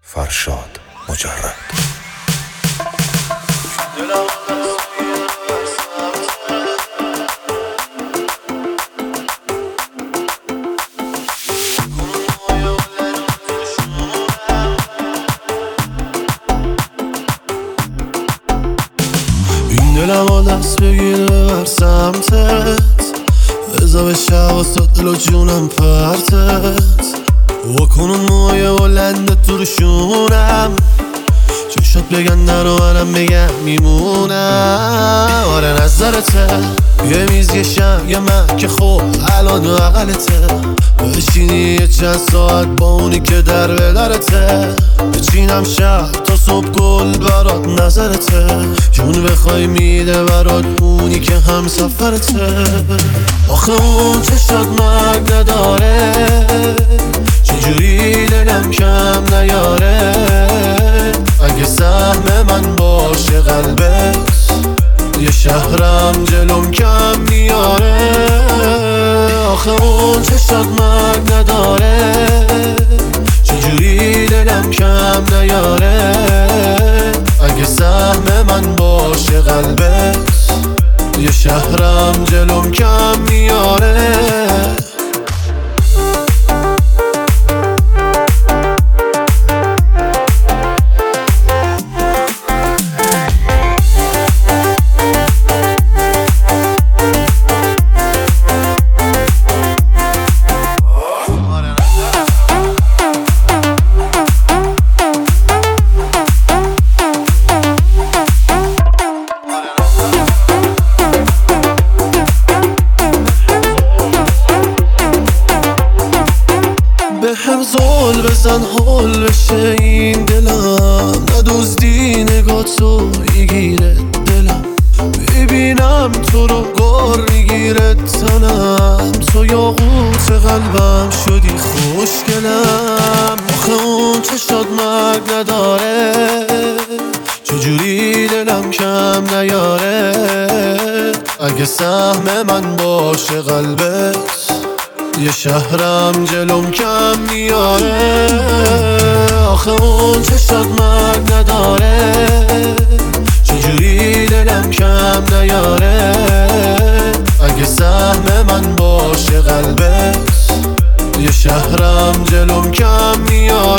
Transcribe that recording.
فرشاد مجرد. این دلم ها دست بگیره بر سمتت، بزا به شواسات دل و جونم پرتت، واکنون موهای بلندت تو روشونم، چشات بگن در و منم بگم میمونم. آره نظرته یه میز یه شم یه من که خب الان بغلته، بشینی یه چند ساعت با اونی که در به درته، بچینم شب تا صبح گل برات نظرته، جون بخوای میده برات اونی که هم سفرته. آخه اون چشات مرگ نداره، چجوری دلم کم نیاره، اگه سهم من باشه قلبت یه شهرم جلوم کم میاره. آخه اون چشات مرگ نداره، چجوری دلم کم نیاره، اگه سهم من باشه قلبت یه شهرم جلوم کم میاره. به هم زول بزن حال بشه این دلم، ندزدی نگاه تو میگیره دلم، ببینم تو رو گار میگیره تنم، تو یاقوت قلبم شدی خوشگلم. آخه اون چشات مرگ نداره، چجوری دلم کم نیاره، اگه سهم من باشه قلبت یه شهرم جلوم کم میاره. آخه اون چشات مرگ نداره، چجوری دلم کم نیاره، اگه سهم من باشه قلبت یه شهرم جلوم کم میاره.